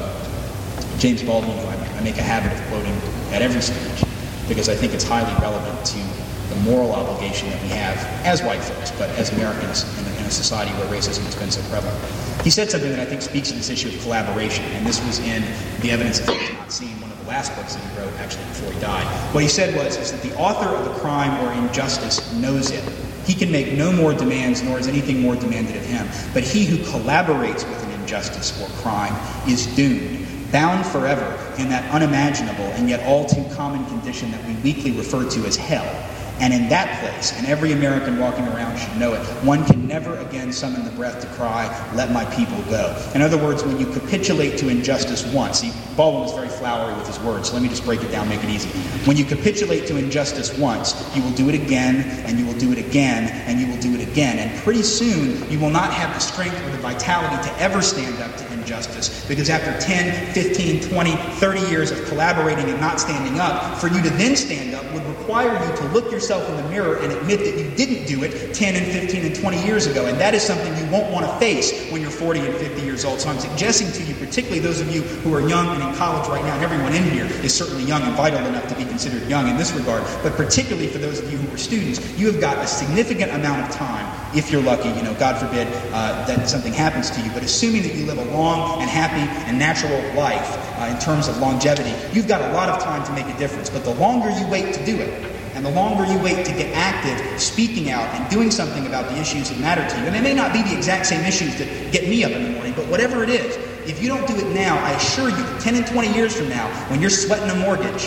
of James Baldwin, who I make a habit of quoting at every speech, because I think it's highly relevant to the moral obligation that we have as white folks, but as Americans in a society where racism has been so prevalent. He said something that I think speaks to this issue of collaboration, and this was in The Evidence of Faith Not Seen, one of the last books that he wrote, actually, before he died. What he said is that the author of the crime or injustice knows it. He can make no more demands, nor is anything more demanded of him. But he who collaborates with an injustice or crime is doomed, bound forever in that unimaginable and yet all too common condition that we weakly refer to as hell. And in that place, and every American walking around should know it, one can never again summon the breath to cry, let my people go. In other words, when you capitulate to injustice once, see, Baldwin was very flowery with his words, so let me just break it down, make it easy. When you capitulate to injustice once, you will do it again, and you will do it again, and you will do it again. And pretty soon, you will not have the strength or the vitality to ever stand up to injustice, because after 10, 15, 20, 30 years of collaborating and not standing up, for you to then stand up would require you to look yourself in the mirror and admit that you didn't do it 10 and 15 and 20 years ago. And that is something you won't want to face when you're 40 and 50 years old. So I'm suggesting to you, particularly those of you who are young and in college right now, and everyone in here is certainly young and vital enough to be considered young in this regard, but particularly for those of you who are students, you have got a significant amount of time time, if you're lucky, God forbid that something happens to you, but assuming that you live a long and happy and natural life in terms of longevity, you've got a lot of time to make a difference. But the longer you wait to do it, and the longer you wait to get active, speaking out and doing something about the issues that matter to you, and it may not be the exact same issues that get me up in the morning, but whatever it is, if you don't do it now, I assure you that 10 and 20 years from now, when you're sweating a mortgage,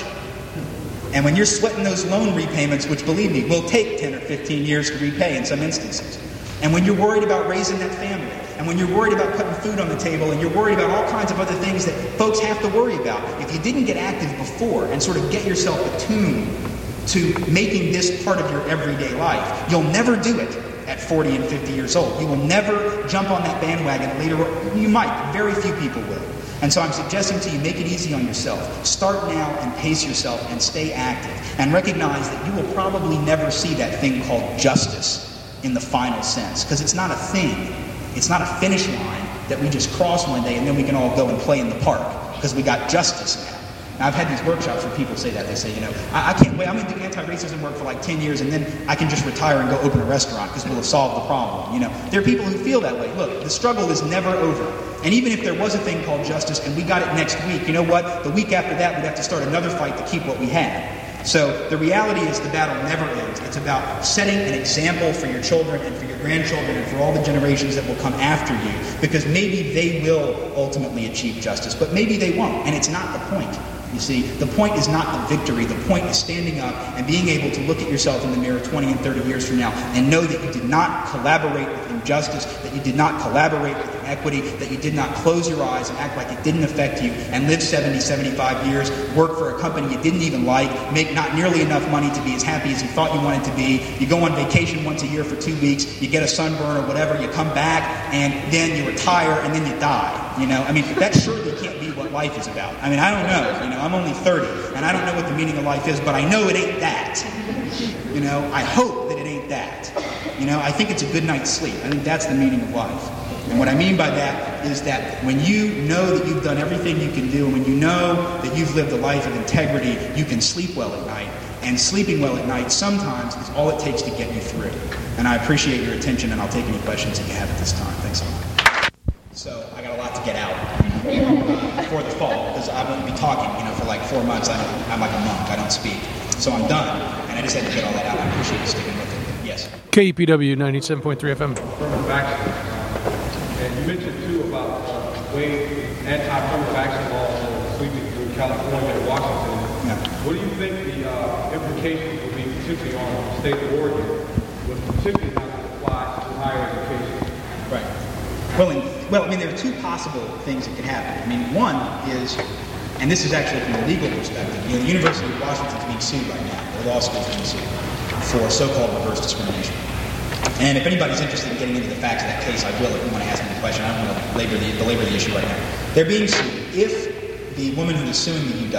and when you're sweating those loan repayments, which, believe me, will take 10 or 15 years to repay in some instances, and when you're worried about raising that family, and when you're worried about putting food on the table, and you're worried about all kinds of other things that folks have to worry about, if you didn't get active before and sort of get yourself attuned to making this part of your everyday life, you'll never do it at 40 and 50 years old. You will never jump on that bandwagon later. You might. Very few people will. And so I'm suggesting to you, make it easy on yourself. Start now and pace yourself and stay active. And recognize that you will probably never see that thing called justice in the final sense. Because it's not a thing. It's not a finish line that we just cross one day and then we can all go and play in the park. Because we got justice now. Now, I've had these workshops where people say that. They say, I can't wait. I'm going to do anti-racism work for like 10 years, and then I can just retire and go open a restaurant because we'll have solved the problem. There are people who feel that way. Look, the struggle is never over. And even if there was a thing called justice and we got it next week, you know what? The week after that, we'd have to start another fight to keep what we had. So the reality is the battle never ends. It's about setting an example for your children and for your grandchildren and for all the generations that will come after you, because maybe they will ultimately achieve justice, but maybe they won't, and it's not the point. You see, the point is not the victory. The point is standing up and being able to look at yourself in the mirror 20 and 30 years from now and know that you did not collaborate with injustice, that you did not collaborate with inequity, that you did not close your eyes and act like it didn't affect you and live 70, 75 years, work for a company you didn't even like, make not nearly enough money to be as happy as you thought you wanted to be. You go on vacation once a year for 2 weeks, you get a sunburn or whatever, you come back and then you retire and then you die. That surely can't be what life is about. I don't know. I'm only 30, and I don't know what the meaning of life is, but I know it ain't that. I hope that it ain't that. I think it's a good night's sleep. I think that's the meaning of life. And what I mean by that is that when you know that you've done everything you can do, and when you know that you've lived a life of integrity, you can sleep well at night. And sleeping well at night sometimes is all it takes to get you through. And I appreciate your attention, and I'll take any questions that you have at this time. Thanks a lot. So I got a lot to get out before the fall, because I won't be talking, for like 4 months. I'm like a monk. I don't speak. So I'm done, and I just had to get all that out. I appreciate you sticking with it. Yes. KEPW 97.3 FM. Affirmative action. And you mentioned, too, about the way anti-affirmative action laws are sweeping through California and Washington. Yeah. What do you think the implications will be, particularly on the state of Oregon, with particularly how it applies to higher education? Right. Well, there are two possible things that could happen. One is, and this is actually from a legal perspective, the University of Washington is being sued right now. The law school is being sued for so-called reverse discrimination. And if anybody's interested in getting into the facts of that case, I will if you want to ask me a question. I don't want to belabor the issue right now. They're being sued. If the woman who is suing the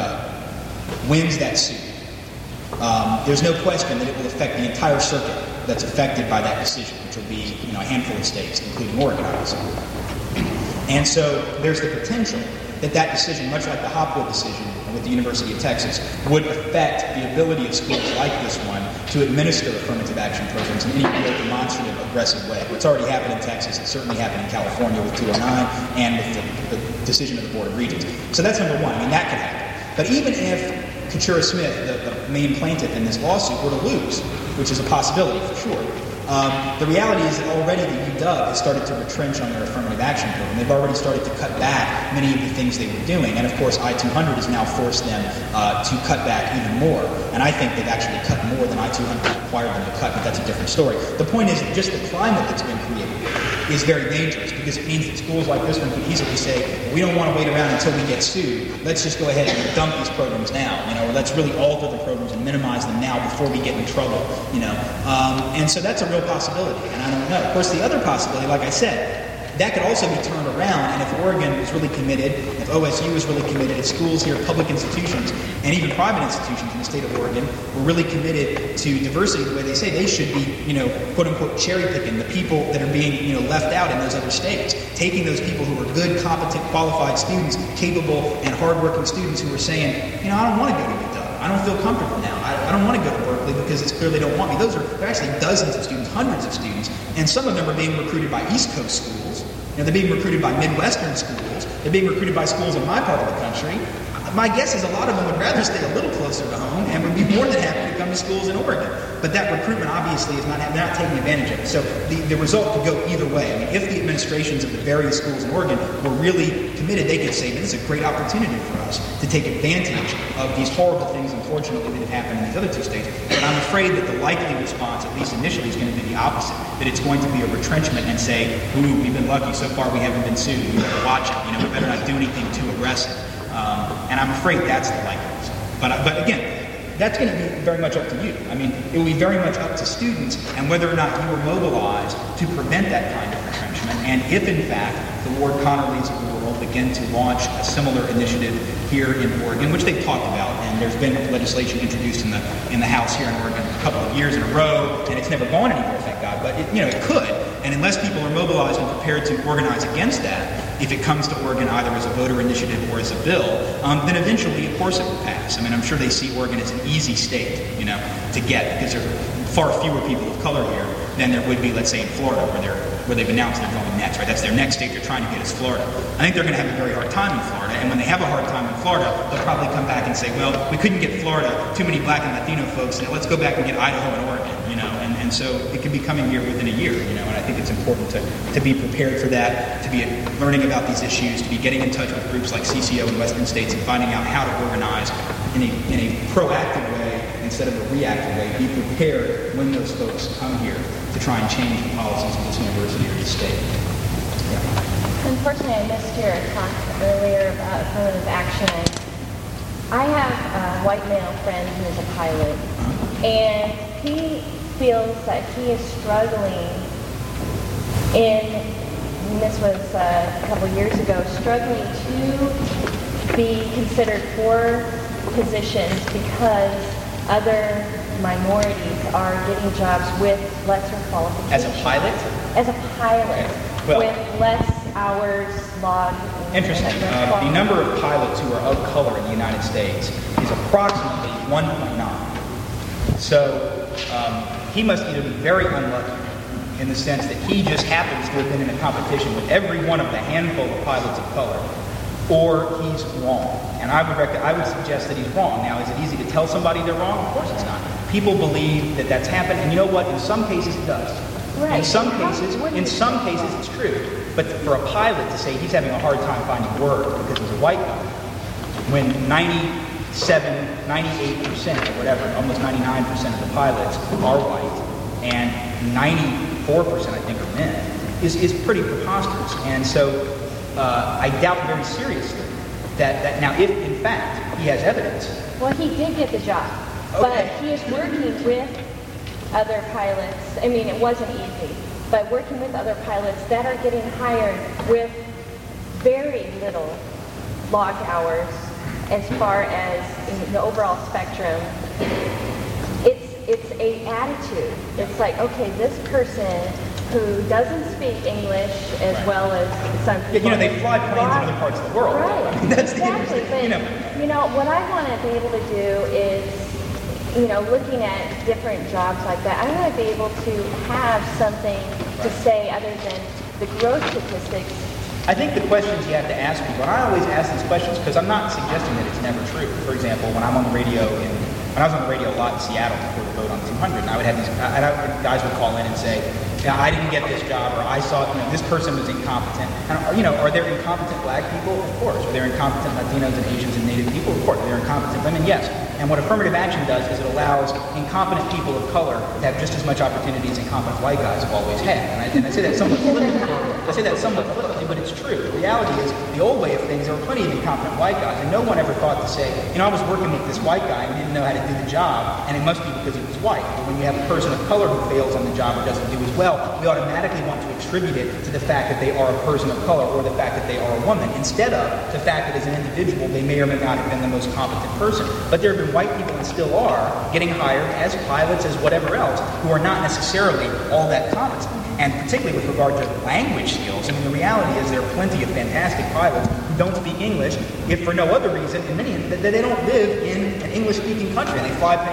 UW wins that suit, there's no question that it will affect the entire circuit that's affected by that decision, which will be a handful of states, including Oregon, obviously. And so there's the potential that that decision, much like the Hopwood decision with the University of Texas, would affect the ability of schools like this one to administer affirmative action programs in any real demonstrative, aggressive way. It's already happened in Texas. It certainly happened in California with 209 and with the decision of the Board of Regents. So that's number one. That could happen. But even if Keturah Smith, the main plaintiff in this lawsuit, were to lose, which is a possibility for sure, the reality is that already the UW has started to retrench on their affirmative action program. They've already started to cut back many of the things they were doing. And of course, I-200 has now forced them to cut back even more. And I think they've actually cut more than I-200 required them to cut, but that's a different story. The point is that just the climate that's been created is very dangerous, because it means that schools like this one could easily say, well, we don't want to wait around until we get sued. Let's just go ahead and dump these programs now, or let's really alter the programs and minimize them now before we get in trouble, And so that's a real possibility, and I don't know. Of course, the other possibility, like I said, that could also be turned around, and if Oregon is really committed, if OSU is really committed, if schools here, public institutions, and even private institutions in the state of Oregon were really committed to diversity the way they say, they should be, quote-unquote, cherry-picking the people that are being, left out in those other states, taking those people who are good, competent, qualified students, capable, and hardworking students who are saying, I don't want to go to UW. I don't feel comfortable now. I don't want to go to Berkeley. quickly because it's clear they don't want me. They're actually dozens of students, hundreds of students, and some of them are being recruited by East Coast schools. They're being recruited by Midwestern schools. They're being recruited by schools in my part of the country. My guess is a lot of them would rather stay a little closer to home and would be more than happy to come to schools in Oregon. But that recruitment obviously is not taking advantage of it. So the result could go either way. I mean, if the administrations of the various schools in Oregon were really committed, they could say, this is a great opportunity for us to take advantage of these horrible things, unfortunately, that have happened in these other two states. But I'm afraid that the likely response, at least initially, is going to be the opposite. That it's going to be a retrenchment and say, ooh, we've been lucky. So far we haven't been sued. We better watch it. We better not do anything too aggressive. And I'm afraid that's the likely result. But again, that's going to be very much up to you. I mean, it will be very much up to students and whether or not you are mobilized to prevent that kind of retrenchment. And if, in fact, the Ward Connerlys of the world begin to launch a similar initiative here in Oregon, which they've talked about, and there's been legislation introduced in the House here in Oregon a couple of years in a row, and it's never gone anywhere, thank God. But it could. And unless people are mobilized and prepared to organize against that, if it comes to Oregon either as a voter initiative or as a bill, then eventually, of course, it will pass. I mean, I'm sure they see Oregon as an easy state, to get, because there are far fewer people of color here than there would be, let's say, in Florida, where they've announced they're going next, right? That's their next state they're trying to get is Florida. I think they're going to have a very hard time in Florida, and when they have a hard time in Florida, they'll probably come back and say, well, we couldn't get Florida, too many black and Latino folks, let's go back and get Idaho and Oregon, and so it could be coming here within a year, and I think it's important to be prepared for that, to be learning about these issues, to be getting in touch with groups like CCO in Western states and finding out how to organize in a proactive way instead of a reactive way. Be prepared when those folks come here to try and change the policies of this university or this state. Yeah. Unfortunately, I missed your talk earlier about affirmative action. I have a white male friend who is a pilot, and he feels that he is struggling this was a couple years ago, struggling to be considered for positions because other minorities are getting jobs with lesser qualifications. As a pilot? As a pilot, okay. Well, with less hours logged. Interesting. The number of pilots who are of color in the United States is approximately 1.9. So he must either be very unlucky in the sense that he just happens to have been in a competition with every one of the handful of pilots of color, or he's wrong. And I would suggest that he's wrong. Now, is it easy to tell somebody they're wrong? Of course it's not. People believe that that's happened, and you know what? In some cases it does. Right. In some cases it's true. But for a pilot to say he's having a hard time finding work because he's a white guy, when 97, 98% or whatever, almost 99% of the pilots are white, and 94% I think are men, is pretty preposterous. And so I doubt very seriously that now if in fact he has evidence. Well, he did get the job, okay. But he is working with other pilots. I mean, it wasn't easy, but working with other pilots that are getting hired with very little log hours as far as in the overall spectrum. It's a attitude. It's like, okay, this person who doesn't speak English as well as some people. They fly planes in other parts of the world. Right. I mean, that's exactly. But, what I want to be able to do is, looking at different jobs like that, I want to be able to have something to say other than the growth statistics. I think the questions you have to ask people, and I always ask these questions because I'm not suggesting that it's never true. For example, when I was on the radio a lot in Seattle before the vote on 200, and I would have these guys would call in and say, I didn't get this job, or I saw, this person was incompetent. And, are there incompetent black people? Of course. Are there incompetent Latinos and Asians and Native people? Of course. Are there incompetent women? Yes. And what affirmative action does is it allows incompetent people of color to have just as much opportunity as incompetent white guys have always had. And I say that somewhat flippantly, but it's true. The reality is, the old way of things, there were plenty of incompetent white guys, and no one ever thought to say, I was working with this white guy and he didn't know how to do the job, and it must be because he was white. But when you have a person of color who fails on the job or doesn't do as well, we automatically want to attribute it to the fact that they are a person of color or the fact that they are a woman, instead of the fact that as an individual they may or may not have been the most competent person. But there have been white people, and still are, getting hired as pilots, as whatever else, who are not necessarily all that competent. And particularly with regard to language skills, the reality is there are plenty of fantastic pilots who don't speak English, if for no other reason, and many that they don't live in an English-speaking country. And they fly planes and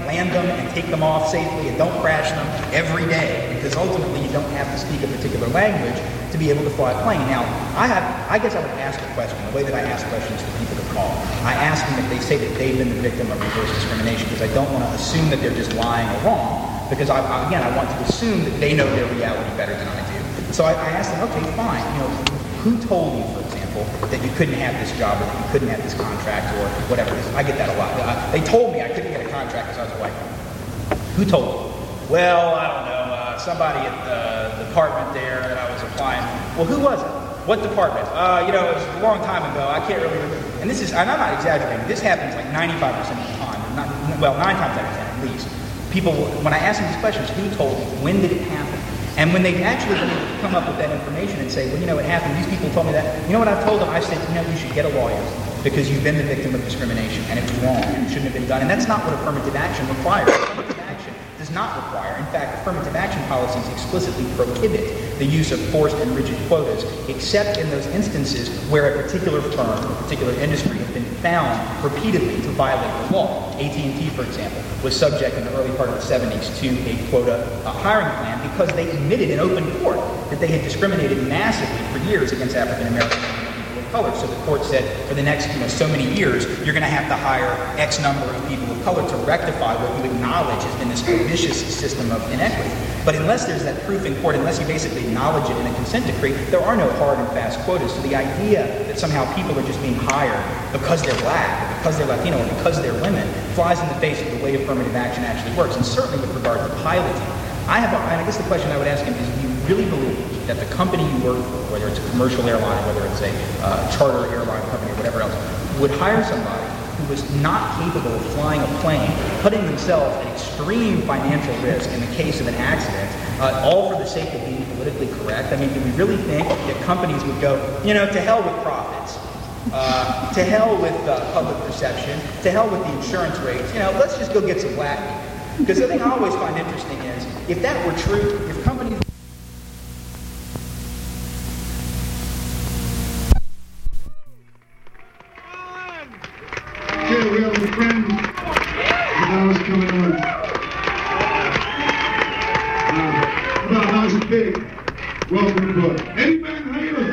land them and take them off safely and don't crash them every day, because ultimately you don't have to speak a particular language to be able to fly a plane. Now, I guess I would ask a question, the way that I ask questions to people to call. I ask them if they say that they've been the victim of reverse discrimination, because I don't want to assume that they're just lying or wrong, because I want to assume that they know their reality better than I do. So I ask them, okay, fine, who told you, for example, that you couldn't have this job or that you couldn't have this contract or whatever it is? I get that a lot. They told me I couldn't get a contract because I was a white man. Who told you? Well, I don't know, somebody at the department there that I was applying. Well, who was it? What department? It was a long time ago. I can't really remember. And I'm not exaggerating. This happens like 95% of the time. 9 times out of 10 at least. People, when I ask them these questions, who told you? When did it happen? And when they've actually come up with that information and say, well, it happened, these people told me that, you know what I've told them? I said, you should get a lawyer because you've been the victim of discrimination and it was wrong and it shouldn't have been done. And that's not what affirmative action requires. Affirmative action does not require. In fact, affirmative action policies explicitly prohibit the use of forced and rigid quotas, except in those instances where a particular firm, a particular industry has been found repeatedly to violate the law. AT&T, for example, was subject in the early part of the 70s to a quota hiring plan because they admitted in open court that they had discriminated massively for years against African Americans and people of color. So the court said, for the next so many years, you're going to have to hire X number of people of color to rectify what you acknowledge has been this vicious system of inequity. But unless there's that proof in court, unless you basically acknowledge it in a consent decree, there are no hard and fast quotas. So the idea that somehow people are just being hired because they're black, or because they're Latino, or because they're women, flies in the face of the way affirmative action actually works. And certainly with regard to piloting, I guess the question I would ask him is, do you really believe that the company you work for, whether it's a commercial airline, whether it's a charter airline company or whatever else, would hire somebody who was not capable of flying a plane, putting themselves at extreme financial risk in the case of an accident, all for the sake of being politically correct? I mean, do we really think that companies would go, to hell with profits, to hell with public perception, to hell with the insurance rates, let's just go get some black people? Because the thing I always find interesting is, if that were true, if companies... Okay, we have a friend that was coming on. About how's it big? Welcome aboard. Eddie Van Halen.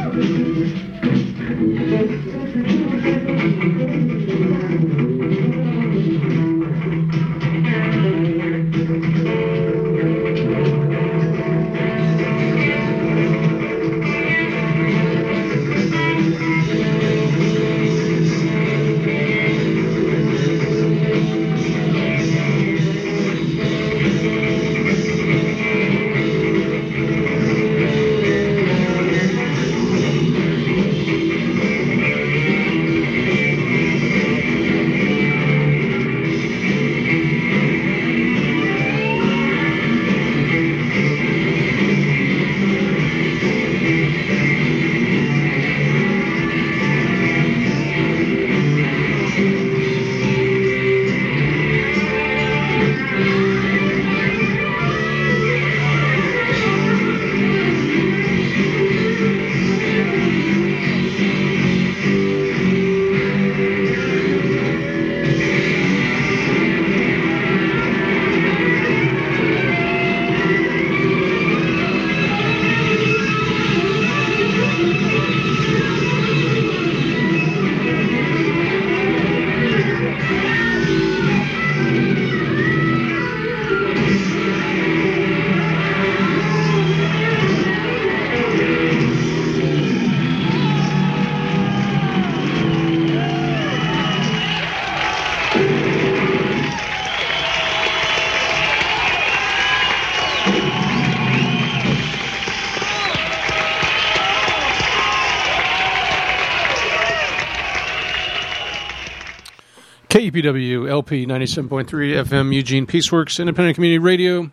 KEPW LP 97.3 FM Eugene Peaceworks Independent Community Radio,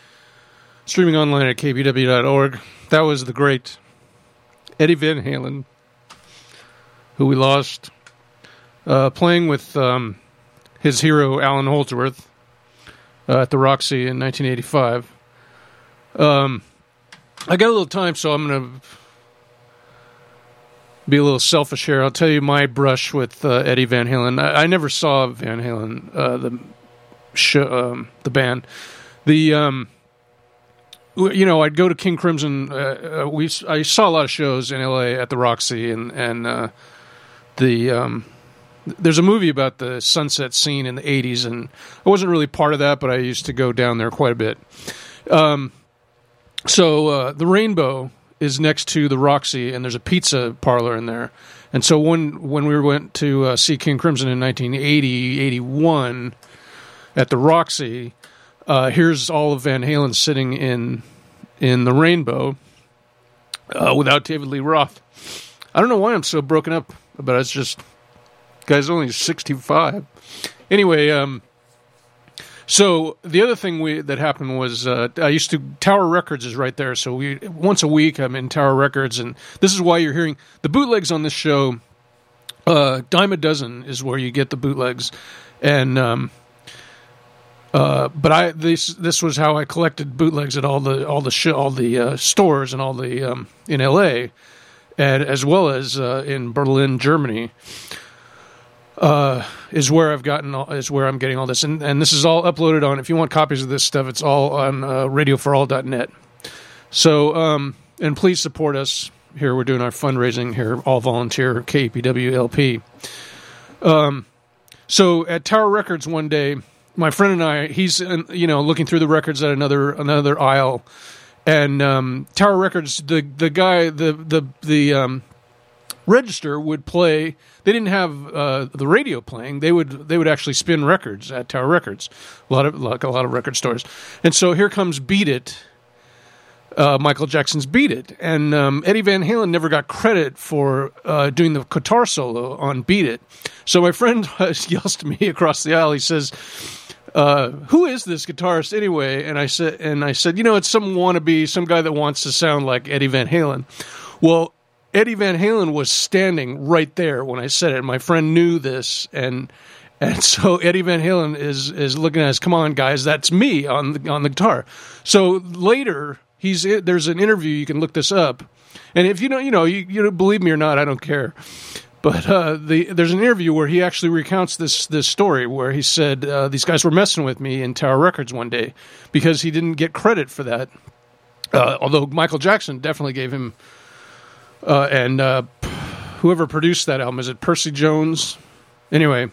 streaming online at kpw.org. That was the great Eddie Van Halen, who we lost playing with his hero Alan Holdsworth at the Roxy in 1985. I got a little time, so I'm going to be a little selfish here. I'll tell you my brush with Eddie Van Halen. I never saw Van Halen, the band. I'd go to King Crimson. I saw a lot of shows in LA at the Roxy, and there's a movie about the Sunset scene in the 80s, and I wasn't really part of that, but I used to go down there quite a bit. So the Rainbow is next to the Roxy, and there's a pizza parlor in there. And so when we went to see King Crimson in 1980-81 at the Roxy, here's all of Van Halen sitting in the Rainbow without David Lee Roth. I don't know why I'm so broken up about it. It's just, guy's only 65. Anyway, so the other thing that happened was Tower Records is right there. So once a week I'm in Tower Records, and this is why you're hearing the bootlegs on this show. Dime a dozen is where you get the bootlegs, and but this was how I collected bootlegs at all the stores and all the in LA, and as well as in Berlin, Germany. Is where I'm getting all this, and this is all uploaded on. If you want copies of this stuff, it's all on radioforall.net. So, and please support us here. We're doing our fundraising here, all volunteer, KEPW LP. So at Tower Records one day, my friend and I, he's looking through the records at another aisle, and Tower Records, the guy, the register would play. They didn't have the radio playing. They would actually spin records at Tower Records, a lot of record stores. And so here comes "Beat It," Michael Jackson's "Beat It," and Eddie Van Halen never got credit for doing the guitar solo on "Beat It." So my friend yells to me across the aisle. He says, "Who is this guitarist anyway?" And I said, it's some wannabe, some guy that wants to sound like Eddie Van Halen. Well, Eddie Van Halen was standing right there when I said it. My friend knew this, and so Eddie Van Halen is looking at us. Come on, guys, that's me on the guitar. So later, there's an interview. You can look this up, and if you don't believe me or not, I don't care. But there's an interview where he actually recounts this story where he said these guys were messing with me in Tower Records one day because he didn't get credit for that. Although Michael Jackson definitely gave him And whoever produced that album, is it Percy Jones? Anyway,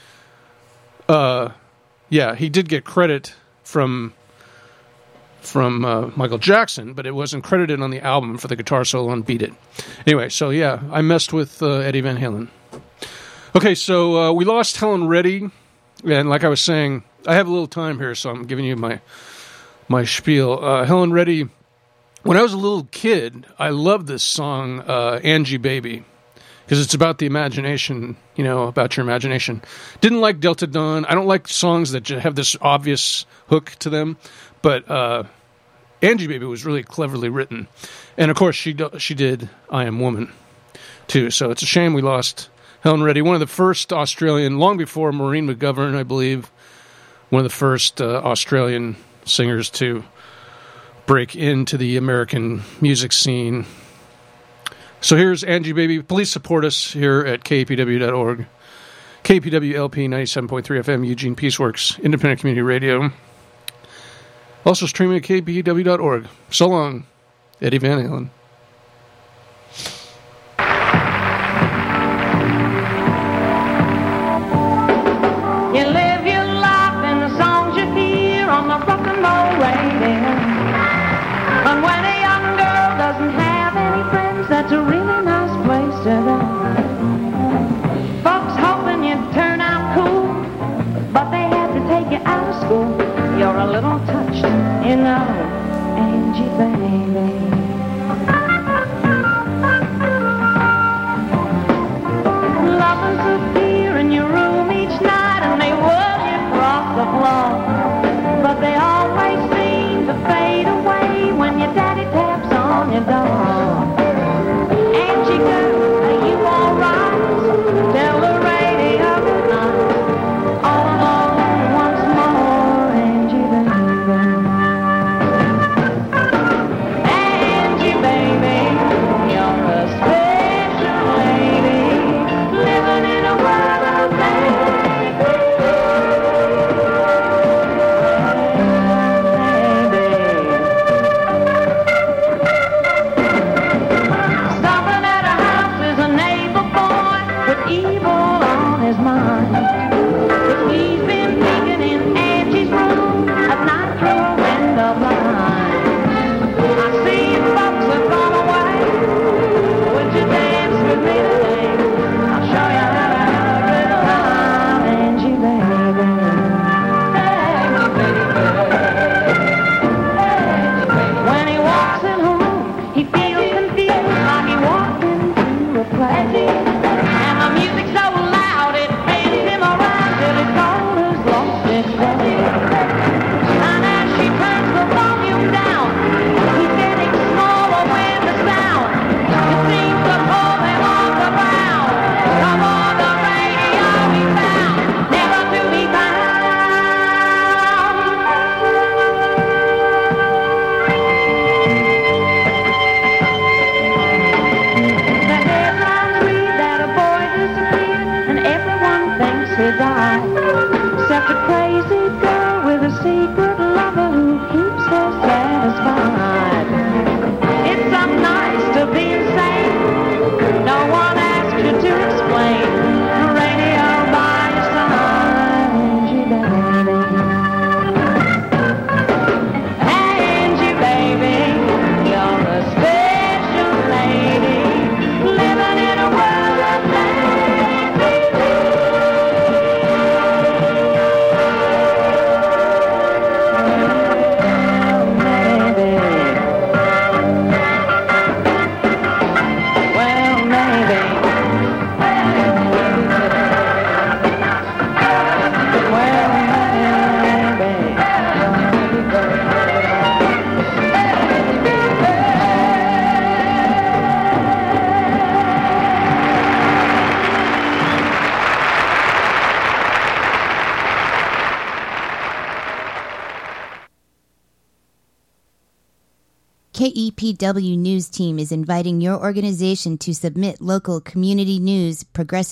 yeah, he did get credit from Michael Jackson, but it wasn't credited on the album for the guitar solo on Beat It. Anyway, so yeah, I messed with Eddie Van Halen. Okay, so we lost Helen Reddy, and like I was saying, I have a little time here, so I'm giving you my spiel. Helen Reddy, when I was a little kid, I loved this song, Angie Baby, because it's about the imagination, about your imagination. Didn't like Delta Dawn. I don't like songs that have this obvious hook to them, but Angie Baby was really cleverly written. And of course, she did I Am Woman, too. So it's a shame we lost Helen Reddy, one of the first Australian, long before Maureen McGovern, I believe, one of the first Australian singers to break into the American music scene. So here's Angie Baby. Please support us here at KPW.org. KPWLP 97.3 FM, Eugene Peaceworks, independent community radio. Also streaming at KPW.org. So long, Eddie Van Halen. You live your life in the songs you hear on the rock and roll radio. And when a young girl doesn't have any friends, that's a really nice place to go. Folks hoping you'd turn out cool, but they had to take you out of school. You're a little touched, Angie Baby. Lovers appear in your room each night and they whirl you across the floor, but they always seem to fade away when your daddy taps on your door. Angie girl, are you alright? Tell the radio good night. All alone once more, Angie baby. Angie baby, you're a special lady, living in a world of stopping at her house is a neighbor boy with evil on his mind. If he's been peeking in Angie's room at night through a window blind. I see folks have gone away. Would you dance with me today? I'll show you how to have a good time, Angie baby. Angie baby. When he walks in her room, he feels confused like he walked into a play. And the music's so loud it bends him around till his soul has lost its way. And as she turns the volume down, he's getting smaller with the sound. It seems to pull him off the ground. Come on the radio he found, never to be found. The headlines read that a boy disappeared and everyone thinks he died, except a crazy girl with a secret lover who keeps her satisfied. It's so nice to be insane. No one asks you to explain. Radio by your side, Angie baby. Angie baby, you're a special lady, living in a world of KEPW News Team is inviting your organization to submit local community news, progressive